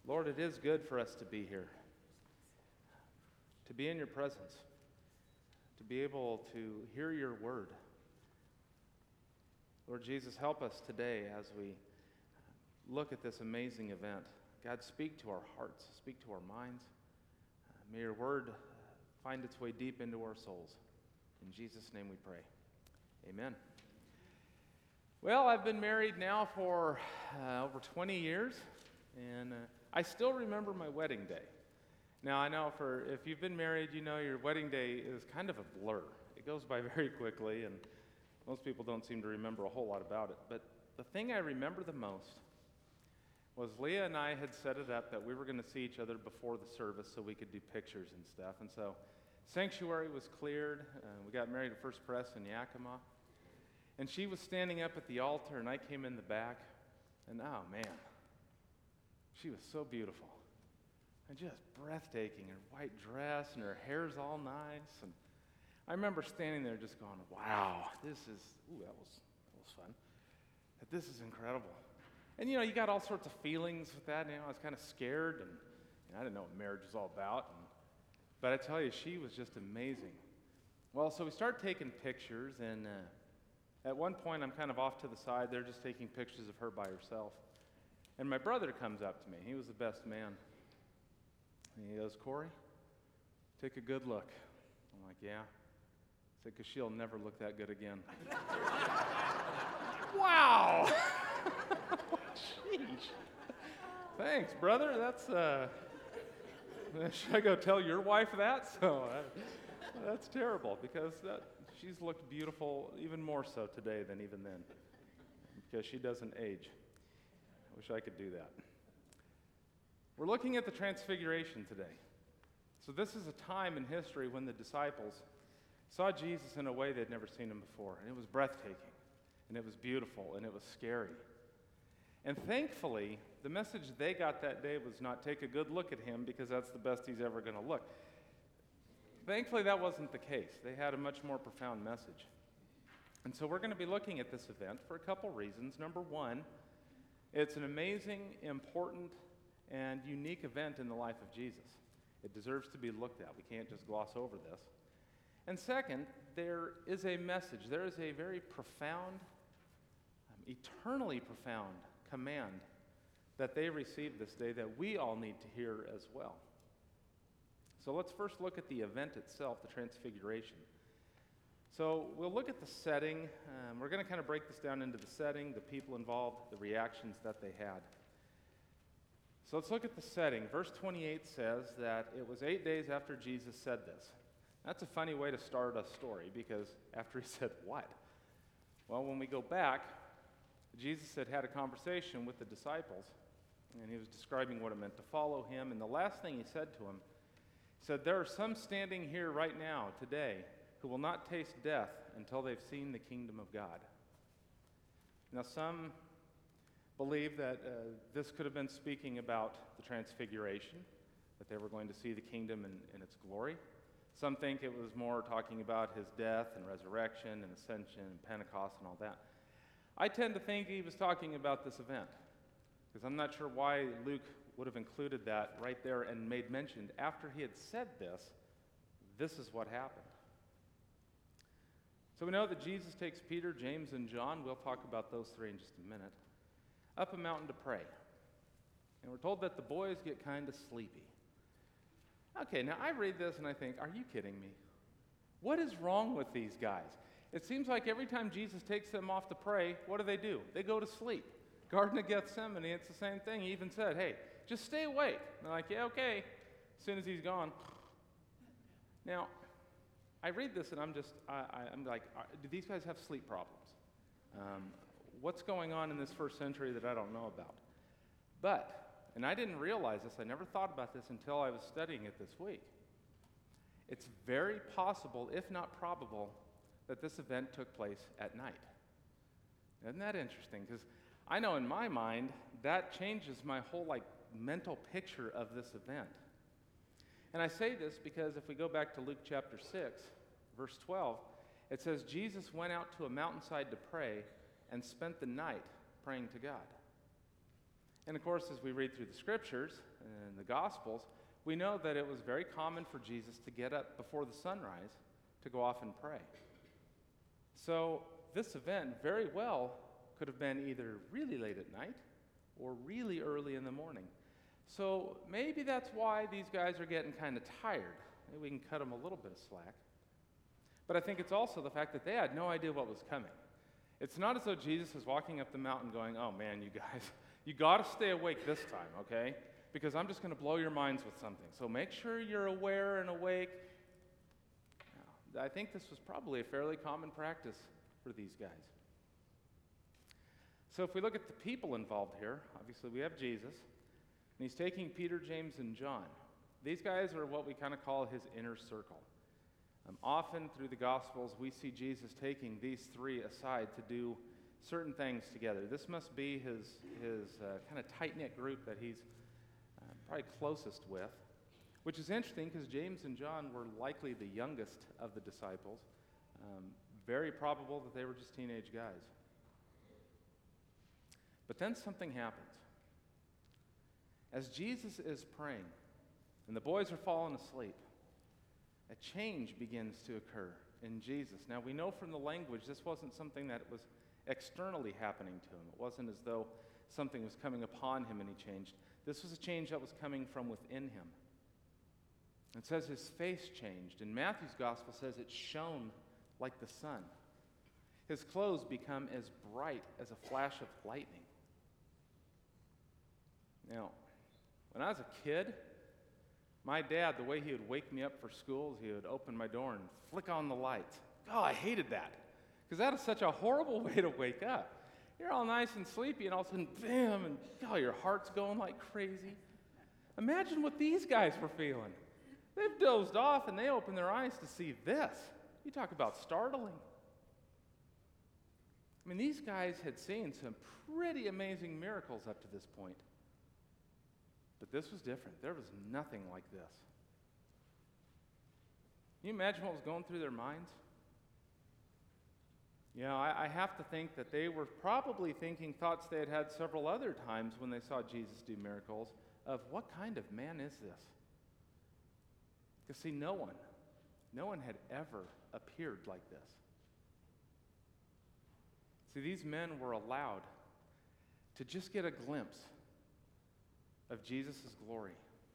Lord, it is good for us to be here, to be in your presence, to be able to hear your word. Lord Jesus, help us today as we look at this amazing event. God, speak to our hearts, speak to our minds. May your word find its way deep into our souls. In Jesus' name we pray. Amen. Well, I've been married now for over 20 years, and I still remember my wedding day. Now, I know if you've been married, you know your wedding day is kind of a blur. It goes by very quickly, and most people don't seem to remember a whole lot about it. But the thing I remember the most was Leah and I had set it up that we were going to see each other before the service so we could do pictures and stuff. And so sanctuary was cleared. We got married at First Pres in Yakima. And she was standing up at the altar, and I came in the back. And oh, man, she was so beautiful. And just breathtaking. Her white dress and her hair's all nice. And I remember standing there just going, wow, that was fun. This is incredible. And, you got all sorts of feelings with that. I was kind of scared, and I didn't know what marriage was all about. But I tell you, she was just amazing. Well, so we start taking pictures, and at one point, I'm kind of off to the side. They're just taking pictures of her by herself. And my brother comes up to me. He was the best man. And he goes, Corey, take a good look. I'm like, yeah. I said, because she'll never look that good again. Wow! Sheesh. Thanks, brother. That's, should I go tell your wife that? That's terrible, because she's looked beautiful even more so today than even then, because she doesn't age. I wish I could do that. We're looking at the Transfiguration today. So this is a time in history when the disciples saw Jesus in a way they'd never seen him before, and it was breathtaking, and it was beautiful, and it was scary. And thankfully, the message they got that day was not take a good look at him because that's the best he's ever going to look. Thankfully, that wasn't the case. They had a much more profound message. And so we're going to be looking at this event for a couple reasons. Number one, it's an amazing, important, and unique event in the life of Jesus. It deserves to be looked at. We can't just gloss over this. And second, there is a message. There is a very profound, eternally profound command that they received this day that we all need to hear as well. So let's first look at the event itself, the Transfiguration. So we'll look at the setting. We're going to kind of break this down into the setting, the people involved, the reactions that they had. So let's look at the setting. Verse 28 says that it was 8 days after Jesus said this. That's a funny way to start a story, because after he said what? Well, when we go back, Jesus had a conversation with the disciples, and he was describing what it meant to follow him. And the last thing he said to them, he said, there are some standing here right now, today, who will not taste death until they've seen the kingdom of God. Now, some believe that this could have been speaking about the Transfiguration, that they were going to see the kingdom in its glory. Some think it was more talking about his death and resurrection and ascension and Pentecost and all that. I tend to think he was talking about this event, because I'm not sure why Luke would have included that right there and made mention after he had said this is what happened. So we know that Jesus takes Peter, James, and John, we'll talk about those three in just a minute, up a mountain to pray. And we're told that the boys get kind of sleepy. Okay, now I read this and I think, are you kidding me? What is wrong with these guys? It seems like every time Jesus takes them off to pray, what do? They go to sleep. Garden of Gethsemane, it's the same thing. He even said, hey, just stay awake. And they're like, yeah, okay. As soon as he's gone. Now, I read this and I'm like, do these guys have sleep problems? What's going on in this first century that I don't know about? But, and I didn't realize this, I never thought about this until I was studying it this week. It's very possible, if not probable, that this event took place at night. Isn't that interesting? Because I know in my mind, that changes my whole mental picture of this event. And I say this because if we go back to Luke chapter 6, verse 12, it says, Jesus went out to a mountainside to pray and spent the night praying to God. And of course, as we read through the scriptures and the Gospels, we know that it was very common for Jesus to get up before the sunrise to go off and pray. So this event very well could have been either really late at night or really early in the morning. So maybe that's why these guys are getting kind of tired. Maybe we can cut them a little bit of slack. But I think it's also the fact that they had no idea what was coming. It's not as though Jesus is walking up the mountain going, oh man, you guys, you got to stay awake this time, okay? Because I'm just going to blow your minds with something. So make sure you're aware and awake. Now, I think this was probably a fairly common practice for these guys. So if we look at the people involved here, obviously we have Jesus, and he's taking Peter, James, and John. These guys are what we kind of call his inner circle. Often through the Gospels, we see Jesus taking these three aside to do certain things together. This must be his kind of tight-knit group that he's probably closest with, which is interesting because James and John were likely the youngest of the disciples. Very probable that they were just teenage guys. But then something happens. As Jesus is praying, and the boys are falling asleep, a change begins to occur in Jesus. Now, we know from the language this wasn't something that was externally happening to him. It wasn't as though something was coming upon him and he changed. This was a change that was coming from within him. It says his face changed, and Matthew's gospel says it shone like the sun. His clothes become as bright as a flash of lightning. Now, when I was a kid, my dad, the way he would wake me up for school, he would open my door and flick on the lights. Oh, I hated that, because that is such a horrible way to wake up. You're all nice and sleepy, and all of a sudden, bam, and your heart's going like crazy. Imagine what these guys were feeling. They've dozed off, and they open their eyes to see this. You talk about startling. I mean, these guys had seen some pretty amazing miracles up to this point. But this was different. There was nothing like this. Can you imagine what was going through their minds? You know, I have to think that they were probably thinking thoughts they had had several other times when they saw Jesus do miracles of what kind of man is this? Because see, no one had ever appeared like this. See, these men were allowed to just get a glimpse of Jesus' glory.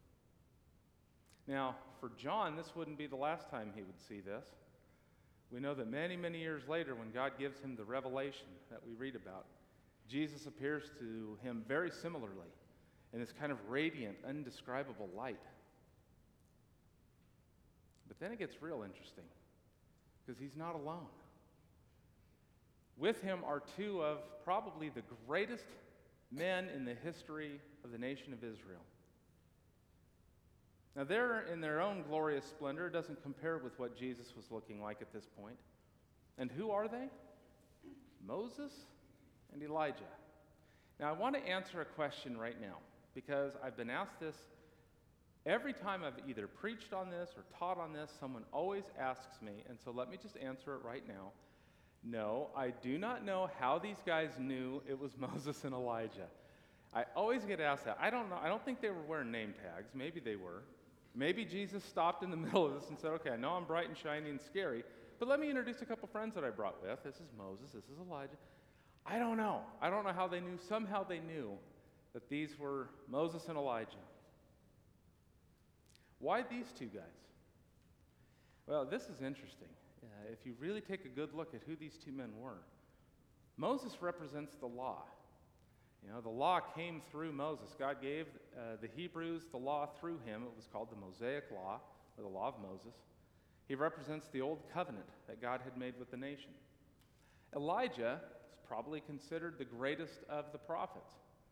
Now, for John, this wouldn't be the last time he would see this. We know that many, many years later, when God gives him the revelation that we read about, Jesus appears to him very similarly in this kind of radiant, indescribable light. But then it gets real interesting, because he's not alone. With him are two of probably the greatest men in the history of the nation of Israel. Now, they're in their own glorious splendor. It doesn't compare with what Jesus was looking like at this point. And who are they? Moses and Elijah. Now, I want to answer a question right now, because I've been asked this every time I've either preached on this or taught on this. Someone always asks me, and so let me just answer it right now. No, I do not know how these guys knew it was Moses and Elijah. I always get asked that. I don't know. I don't think they were wearing name tags. Maybe they were. Maybe Jesus stopped in the middle of this and said, okay, I know I'm bright and shiny and scary, but let me introduce a couple friends that I brought with. This is Moses. This is Elijah. I don't know. I don't know how they knew. Somehow they knew that these were Moses and Elijah. Why these two guys? Well, this is interesting. If you really take a good look at who these two men were, Moses represents the law. You know, the law came through Moses. God gave the Hebrews the law through him. It was called the Mosaic Law, or the Law of Moses. He represents the old covenant that God had made with the nation. Elijah is probably considered the greatest of the prophets.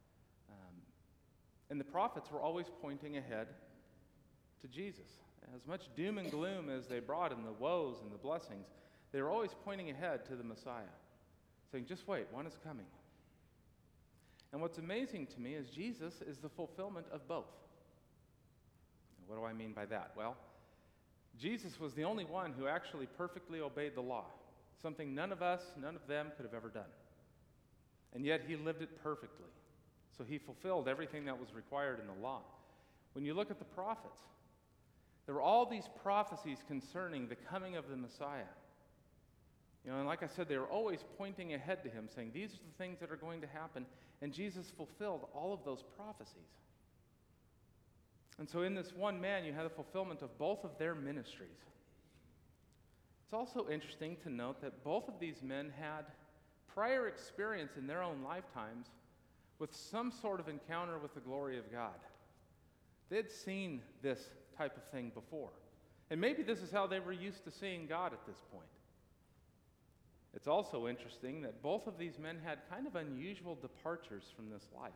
And the prophets were always pointing ahead to Jesus. As much doom and gloom as they brought and the woes and the blessings, they were always pointing ahead to the Messiah, saying, just wait, one is coming. And what's amazing to me is Jesus is the fulfillment of both. What do I mean by that? Well, Jesus was the only one who actually perfectly obeyed the law, something none of us, none of them could have ever done. And yet he lived it perfectly. So he fulfilled everything that was required in the law. When you look at the prophets, there were all these prophecies concerning the coming of the Messiah. And like I said, they were always pointing ahead to him, saying, these are the things that are going to happen. And Jesus fulfilled all of those prophecies. And so in this one man, you had the fulfillment of both of their ministries. It's also interesting to note that both of these men had prior experience in their own lifetimes with some sort of encounter with the glory of God. They had seen this type of thing before. And maybe this is how they were used to seeing God at this point. It's also interesting that both of these men had kind of unusual departures from this life.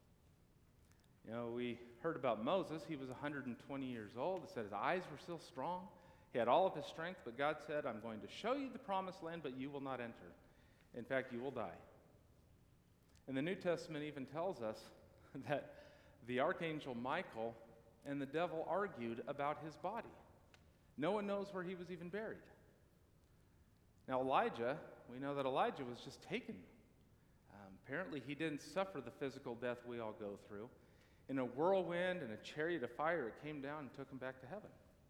We heard about Moses. He was 120 years old. It said his eyes were still strong. He had all of his strength, but God said, I'm going to show you the promised land, but you will not enter. In fact, you will die. And the New Testament even tells us that the archangel Michael and the devil argued about his body. No one knows where he was even buried. Now Elijah, we know that Elijah was just taken. Apparently he didn't suffer the physical death we all go through. In a whirlwind and a chariot of fire, it came down and took him back to heaven.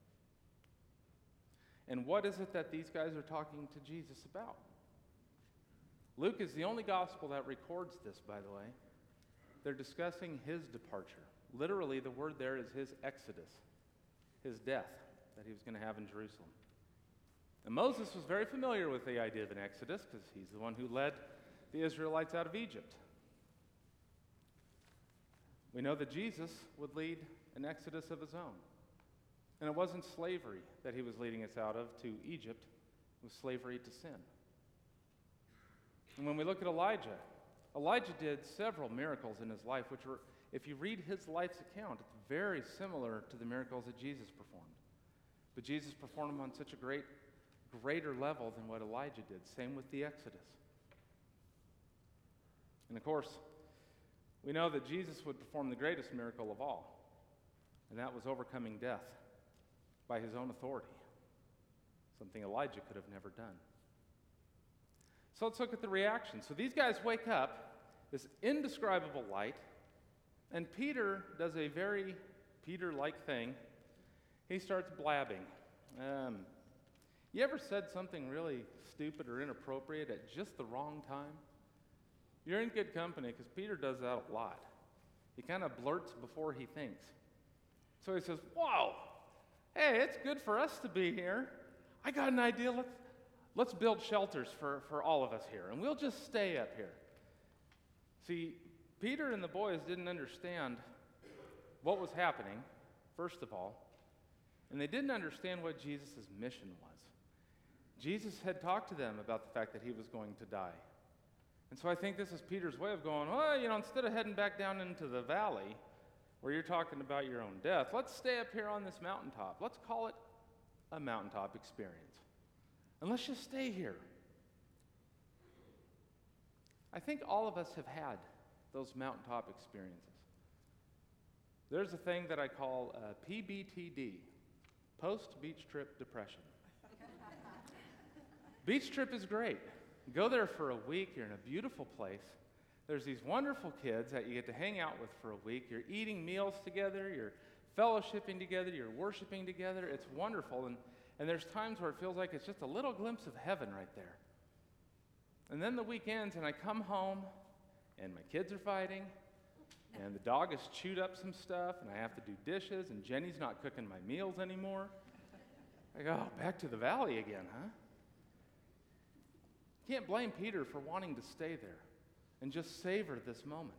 And what is it that these guys are talking to Jesus about? Luke is the only gospel that records this, by the way. They're discussing his departure. Literally, the word there is his exodus, his death that he was going to have in Jerusalem. And Moses was very familiar with the idea of an exodus because he's the one who led the Israelites out of Egypt. We know that Jesus would lead an exodus of his own. And it wasn't slavery that he was leading us out of to Egypt. It was slavery to sin. And when we look at Elijah, Elijah did several miracles in his life, which were, if you read his life's account, it's very similar to the miracles that Jesus performed. But Jesus performed them on such a greater level than what Elijah did. Same with the Exodus. And of course, we know that Jesus would perform the greatest miracle of all, and that was overcoming death by his own authority, something Elijah could have never done. So let's look at the reaction. So these guys wake up, this indescribable light, and Peter does a very Peter-like thing. He starts blabbing. You ever said something really stupid or inappropriate at just the wrong time? You're in good company because Peter does that a lot. He kind of blurts before he thinks. So he says, whoa, hey, it's good for us to be here. I got an idea. Let's build shelters for all of us here, and we'll just stay up here. See, Peter and the boys didn't understand what was happening, first of all, and they didn't understand what Jesus' mission was. Jesus had talked to them about the fact that he was going to die. And so I think this is Peter's way of going, well, instead of heading back down into the valley where you're talking about your own death, let's stay up here on this mountaintop. Let's call it a mountaintop experience. And let's just stay here. I think all of us have had those mountaintop experiences. There's a thing that I call PBTD, post-beach trip depression. Beach trip is great. Go there for a week. You're in a beautiful place. There's these wonderful kids that you get to hang out with for a week. You're eating meals together. You're fellowshipping together. You're worshiping together. It's wonderful. And there's times where it feels like it's just a little glimpse of heaven right there. And then the week ends, and I come home, and my kids are fighting, and the dog has chewed up some stuff, and I have to do dishes, and Jenny's not cooking my meals anymore. I go, back to the valley again, huh? Can't blame Peter for wanting to stay there and just savor this moment.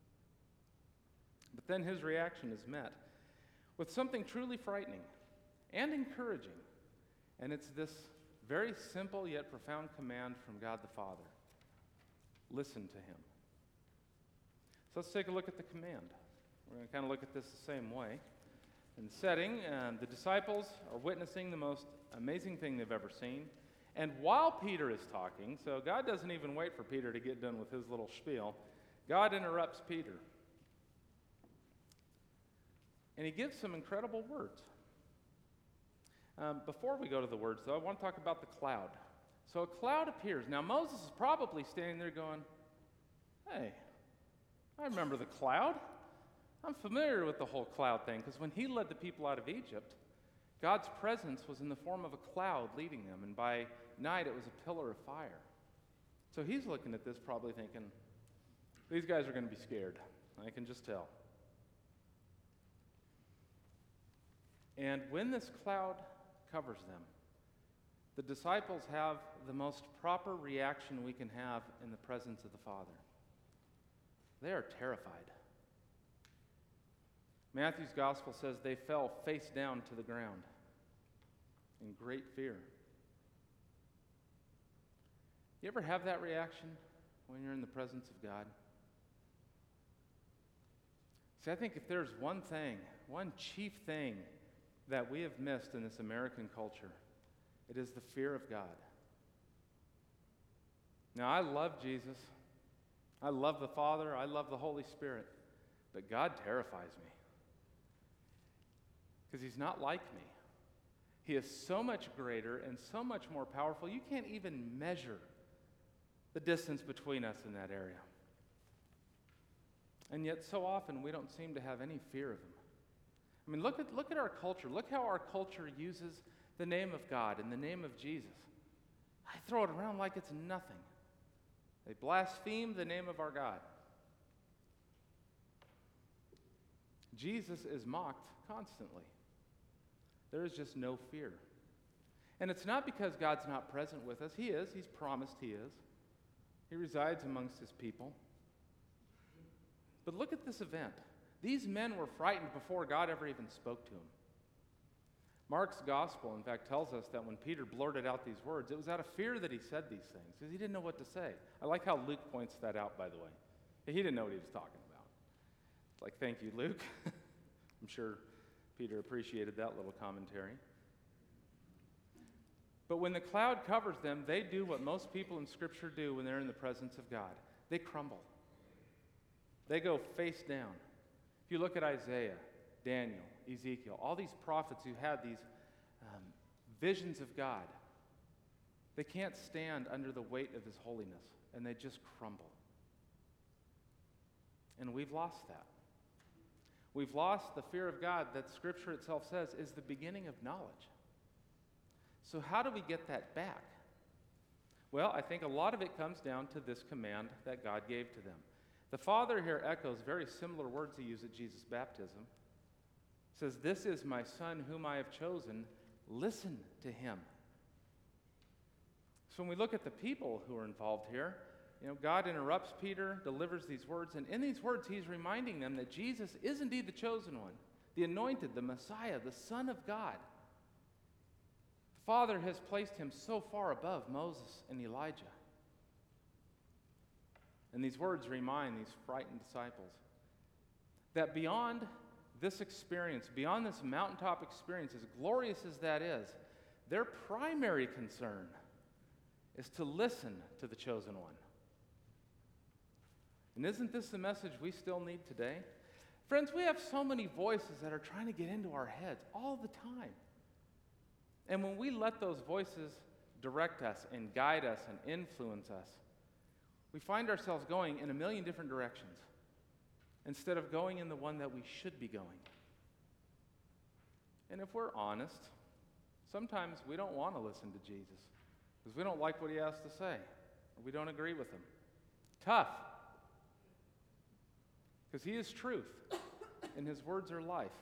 But then his reaction is met with something truly frightening and encouraging. And it's this very simple yet profound command from God the Father. Listen to him. So let's take a look at the command. We're going to kind of look at this the same way. In the setting, the disciples are witnessing the most amazing thing they've ever seen. And while Peter is talking, so God doesn't even wait for Peter to get done with his little spiel, God interrupts Peter. And he gives some incredible words. Before we go to the words, though, I want to talk about the cloud. So a cloud appears. Now, Moses is probably standing there going, hey, I remember the cloud. I'm familiar with the whole cloud thing, because when he led the people out of Egypt, God's presence was in the form of a cloud leading them, and by night it was a pillar of fire. So he's looking at this probably thinking, these guys are going to be scared. I can just tell. And when this cloud covers them, the disciples have the most proper reaction we can have in the presence of the Father. They are terrified. Matthew's gospel says they fell face down to the ground in great fear. You ever have that reaction when you're in the presence of God? See, I think if there's one thing, one chief thing that we have missed in this American culture, it is the fear of God. Now, I love Jesus. I love the Father. I love the Holy Spirit. But God terrifies me. Because he's not like me. He is so much greater and so much more powerful, you can't even measure the distance between us in that area. And yet so often we don't seem to have any fear of him. I mean, look at our culture. Look how our culture uses the name of God and the name of Jesus. I throw it around like it's nothing. They blaspheme the name of our God. Jesus is mocked constantly. There is just no fear. And it's not because God's not present with us. He is. He's promised he is. He resides amongst his people. But look at this event. These men were frightened before God ever even spoke to them. Mark's gospel, in fact, tells us that when Peter blurted out these words, it was out of fear that he said these things, because he didn't know what to say. I like how Luke points that out, by the way. He didn't know what he was talking about. It's like, thank you, Luke. I'm sure Peter appreciated that little commentary. But when the cloud covers them, they do what most people in Scripture do when they're in the presence of God. They crumble. They go face down. If you look at Isaiah, Daniel, Ezekiel, all these prophets who had these visions of God, they can't stand under the weight of his holiness, and they just crumble. And we've lost that. We've lost the fear of God that Scripture itself says is the beginning of knowledge. So how do we get that back? Well, I think a lot of it comes down to this command that God gave to them. The Father here echoes very similar words he used at Jesus' baptism. He says, "This is my Son whom I have chosen. Listen to him." So when we look at the people who are involved here, God interrupts Peter, delivers these words, and in these words he's reminding them that Jesus is indeed the chosen one, the anointed, the Messiah, the Son of God. The Father has placed him so far above Moses and Elijah. And these words remind these frightened disciples that beyond this experience, beyond this mountaintop experience, as glorious as that is, their primary concern is to listen to the chosen one. And isn't this the message we still need today? Friends, we have so many voices that are trying to get into our heads all the time. And when we let those voices direct us and guide us and influence us, we find ourselves going in a million different directions instead of going in the one that we should be going. And if we're honest, sometimes we don't want to listen to Jesus because we don't like what he has to say, or we don't agree with him. Tough. Because he is truth, and his words are life.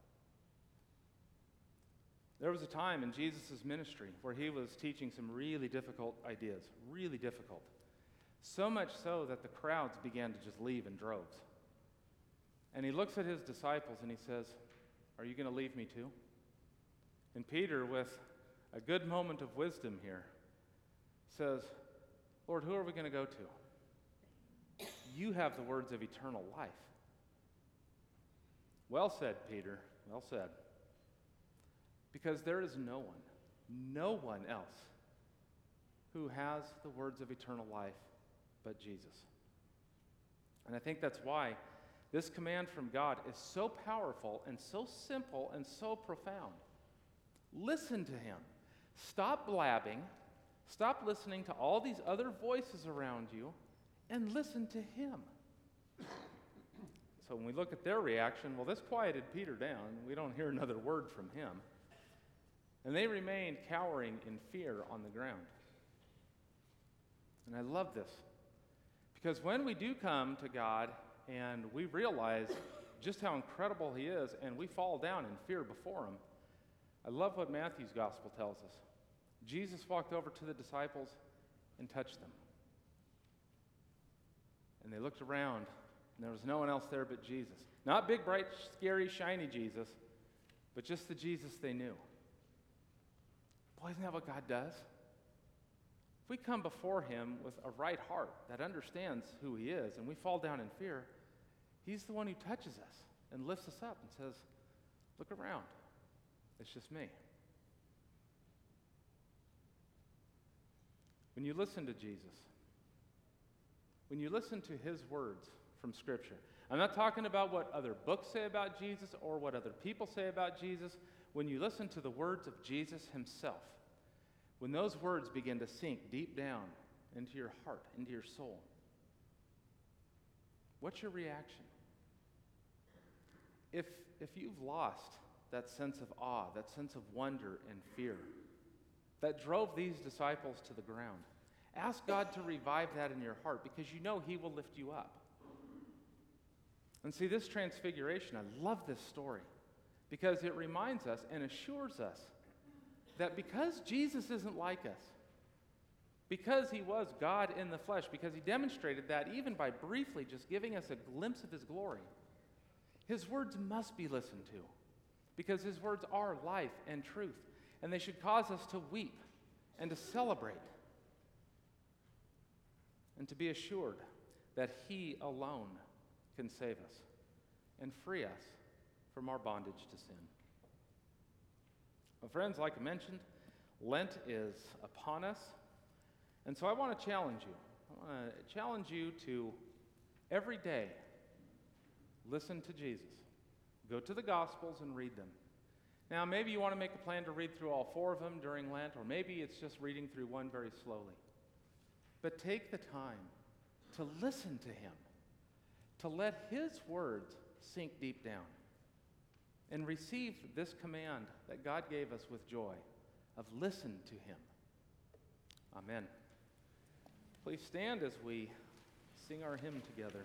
There was a time in Jesus' ministry where he was teaching some really difficult ideas, really difficult. So much so that the crowds began to just leave in droves. And he looks at his disciples and he says, "Are you going to leave me too?" And Peter, with a good moment of wisdom here, says, "Lord, who are we going to go to? You have the words of eternal life." Well said, Peter, well said. Because there is no one else who has the words of eternal life but Jesus. And I think that's why this command from God is so powerful and so simple and so profound. Listen to him. Stop blabbing. Stop listening to all these other voices around you and listen to him. so when we look at their reaction, well, this quieted Peter down. We don't hear another word from him. And they remained cowering in fear on the ground. And I love this, because when we do come to God and we realize just how incredible he is, and we fall down in fear before him, I love what Matthew's gospel tells us. Jesus walked over to the disciples and touched them. And they looked around, and there was no one else there but Jesus. Not big, bright, scary, shiny Jesus, but just the Jesus they knew. Boy, isn't that what God does? If we come before him with a right heart that understands who he is, and we fall down in fear, he's the one who touches us and lifts us up and says, look around. It's just me. When you listen to Jesus, when you listen to his words from Scripture, I'm not talking about what other books say about Jesus or what other people say about Jesus. When you listen to the words of Jesus himself, when those words begin to sink deep down into your heart, into your soul, what's your reaction? If you've lost that sense of awe, that sense of wonder and fear that drove these disciples to the ground, ask God to revive that in your heart, because you know he will lift you up. And see, this transfiguration, I love this story, because it reminds us and assures us that because Jesus isn't like us, because he was God in the flesh, because he demonstrated that even by briefly just giving us a glimpse of his glory, his words must be listened to, because his words are life and truth, and they should cause us to weep and to celebrate and to be assured that he alone can save us and free us from our bondage to sin. Well, friends, like I mentioned, Lent is upon us, and so I want to challenge you. I want to challenge you to every day listen to Jesus. Go to the Gospels and read them. Now, maybe you want to make a plan to read through all 4 of them during Lent, or maybe it's just reading through one very slowly. But take the time to listen to him, to let his words sink deep down, and receive this command that God gave us with joy of listen to him. Amen. Please stand as we sing our hymn together.